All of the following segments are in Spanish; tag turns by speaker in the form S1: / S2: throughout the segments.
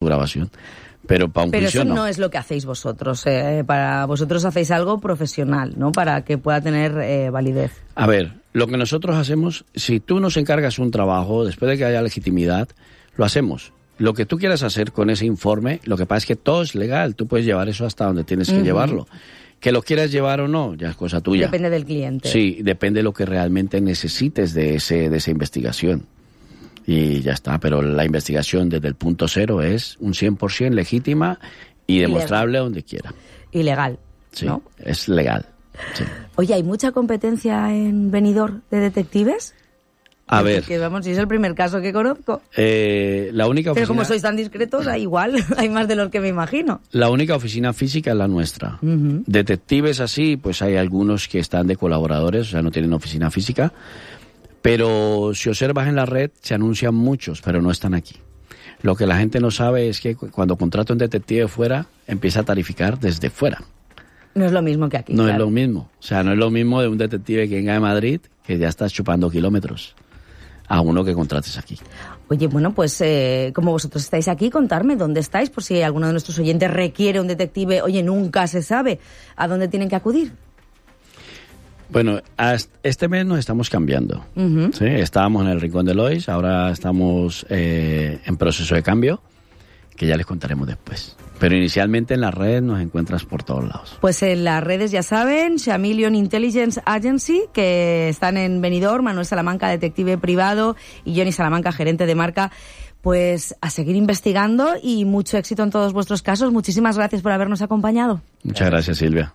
S1: grabación. Pero para un juicio
S2: eso no es lo que hacéis vosotros. Para vosotros hacéis algo profesional, ¿no? Para que pueda tener validez.
S1: A ver, lo que nosotros hacemos, si tú nos encargas un trabajo, después de que haya legitimidad, lo hacemos. Lo que tú quieras hacer con ese informe, lo que pasa es que todo es legal. Tú puedes llevar eso hasta donde tienes que llevarlo. Que lo quieras llevar o no, ya es cosa tuya.
S2: Depende del cliente.
S1: Sí, depende de lo que realmente necesites de esa investigación. Y ya está, pero la investigación desde el punto cero es un 100% legítima y demostrable donde quiera.
S2: Y legal,
S1: sí,
S2: ¿no?
S1: Es legal. Sí.
S2: Oye, ¿hay mucha competencia en Benidorm de detectives?
S1: A ver.
S2: Que vamos, si es el primer caso que conozco.
S1: La única oficina...
S2: Pero como sois tan discretos, igual hay más de los que me imagino.
S1: La única oficina física es la nuestra. Detectives así, pues hay algunos que están de colaboradores, o sea, no tienen oficina física. Pero si observas en la red, se anuncian muchos, pero no están aquí. Lo que la gente no sabe es que cuando contrata un detective fuera, empieza a tarificar desde fuera.
S2: No es lo mismo que aquí.
S1: No
S2: claro.
S1: es lo mismo. O sea, no es lo mismo de un detective que venga de Madrid, que ya estás chupando kilómetros, a uno que contrates aquí.
S2: Oye, bueno, pues como vosotros estáis aquí, contarme dónde estáis, por si alguno de nuestros oyentes requiere un detective. Oye, nunca se sabe a dónde tienen que acudir.
S1: Bueno, este mes nos estamos cambiando. ¿Sí? Estábamos en el Rincón de Lois, ahora estamos en proceso de cambio, que ya les contaremos después. Pero inicialmente en las redes nos encuentras por todos lados.
S2: Pues en las redes ya saben, Chameleon Intelligence Agency, que están en Benidorm, Manuel Salamanca, detective privado, y Johnny Salamanca, gerente de marca. Pues a seguir investigando y mucho éxito en todos vuestros casos. Muchísimas gracias por habernos acompañado.
S1: Muchas gracias, Silvia.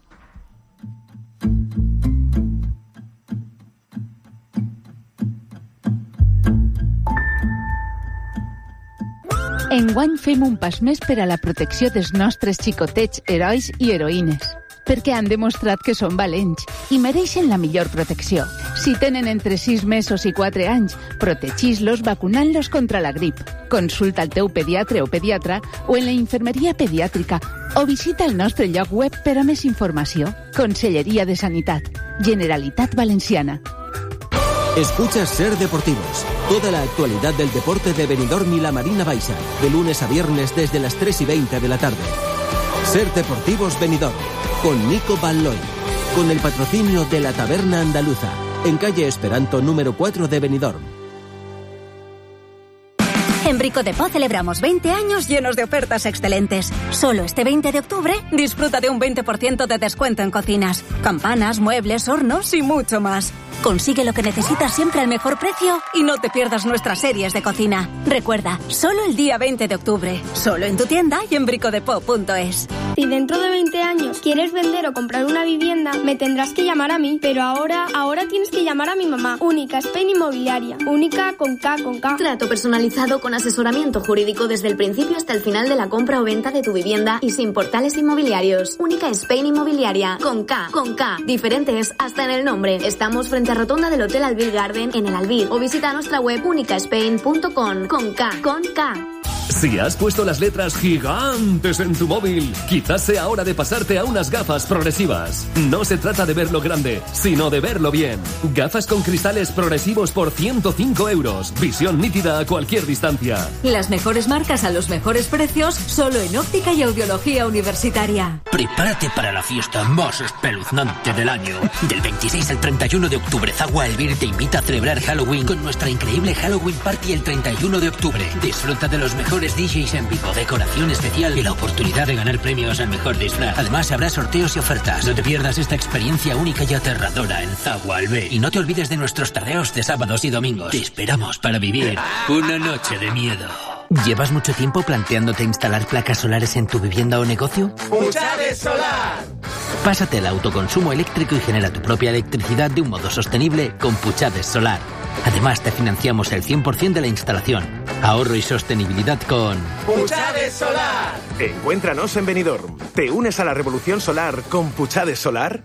S3: Enguany fem un pas més per a la protecció dels nostres xicotets, herois i heroïnes, perquè han demostrat que són valents i mereixen la millor protecció. Si tenen entre 6 mesos i 4 anys, protegís-los vacunant-los contra la grip. Consulta el teu pediatre o pediatra o en la infermeria pediàtrica o visita el nostre lloc web per a més informació. Conselleria de Sanitat, Generalitat Valenciana.
S4: Escuchas Ser Deportivos, toda la actualidad del deporte de Benidorm y la Marina Baixa, de lunes a viernes desde las 3:20 de la tarde. Ser Deportivos Benidorm, con Nico Balloy, con el patrocinio de la Taberna Andaluza, en calle Esperanto número 4 de Benidorm.
S5: En Brico Depot celebramos 20 años llenos de ofertas excelentes. Solo este 20 de octubre disfruta de un 20% de descuento en cocinas, campanas, muebles, hornos y mucho más. Consigue lo que necesitas siempre al mejor precio y no te pierdas nuestras series de cocina. Recuerda, solo el día 20 de octubre, solo en tu tienda y en bricodepot.es.
S6: Si dentro de 20 años quieres vender o comprar una vivienda, me tendrás que llamar a mí, pero ahora tienes que llamar a mi mamá. Única Spain Inmobiliaria, única con K.
S7: Trato personalizado con asesoramiento jurídico desde el principio hasta el final de la compra o venta de tu vivienda y sin portales inmobiliarios. Única Spain Inmobiliaria, con K. Diferentes hasta en el nombre. Estamos frente a rotonda del Hotel Albir Garden en el Albir o visita nuestra web unicaspain.com con K.
S8: Si has puesto las letras gigantes en tu móvil, quizás sea hora de pasarte a unas gafas progresivas. No se trata de verlo grande, sino de verlo bien. Gafas con cristales progresivos por 105 euros. Visión nítida a cualquier distancia.
S5: Las mejores marcas a los mejores precios, solo en Óptica y Audiología Universitaria.
S9: Prepárate para la fiesta más espeluznante del año. Del 26 al 31 de octubre, Zagua Elvir te invita a celebrar Halloween con nuestra increíble Halloween Party el 31 de octubre. Disfruta de los mejores DJs en vivo, decoración especial y la oportunidad de ganar premios al mejor disfraz. Además, habrá sorteos y ofertas. No te pierdas esta experiencia única y aterradora en Zagua Elvir. Y no te olvides de nuestros tardeos de sábados y domingos. Te esperamos para vivir una noche de miedo. ¿Llevas mucho tiempo planteándote instalar placas solares en tu vivienda o negocio?
S10: ¡Puchades Solar!
S9: Pásate al autoconsumo eléctrico y genera tu propia electricidad de un modo sostenible con Puchades Solar. Además, te financiamos el 100% de la instalación. Ahorro y sostenibilidad con
S10: ¡Puchades Solar!
S11: Encuéntranos en Benidorm. ¿Te unes a la revolución solar con Puchades Solar?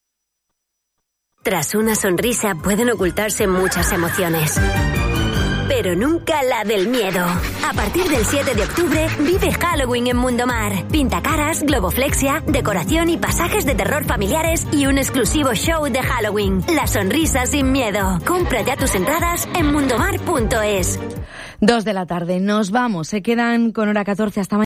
S5: Tras una sonrisa pueden ocultarse muchas emociones, pero nunca la del miedo. A partir del 7 de octubre, vive Halloween en Mundomar. Pintacaras, globoflexia, decoración y pasajes de terror familiares y un exclusivo show de Halloween. La sonrisa sin miedo. Compra ya tus entradas en mundomar.es.
S2: 2 de la tarde, nos vamos. Se quedan con hora 14 hasta mañana.